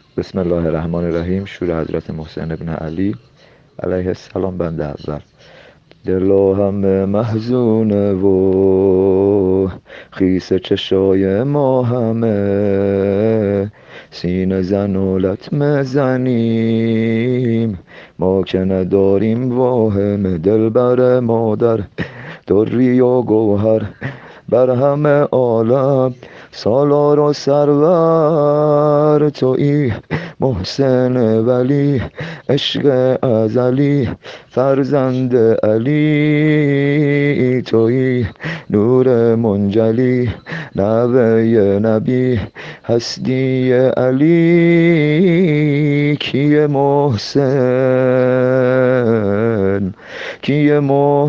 بسم الله الرحمن الرحیم. شور حضرت محسن ابن علی علیه السلام. بنده اول. دلا همه محزونه و خیس چشای ما همه، سینه زن و لطمه زنیم ما که نداریم واهم. دلبر مادر دری و گوهر بر همه عالم سالار و سرور تویی، محسن ولی عشق ازلی فرزند علی تویی، نور منجلی نوه نبی هستی علی. کیه محسن کیه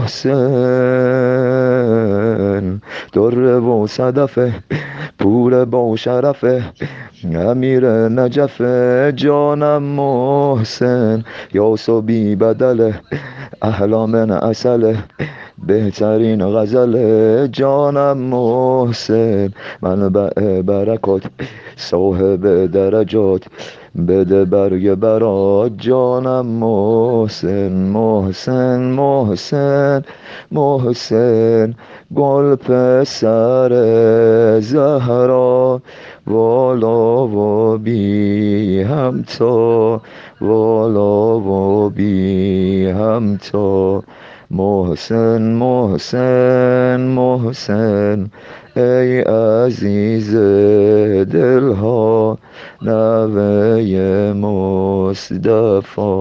محسن، در و صدفه پور با شرفه امیر نجف جانم محسن. یاسو بی بدله احلامن اصله، بهترین غزل جانم محسن. منبع برکات صاحب درجات، بده برگ برات جانم محسن. محسن محسن محسن، گل پسر زهرا، والا و بی همتا، والا و بی همتا. محسن محسن محسن، ای عزیز دلها، نوه مصطفی.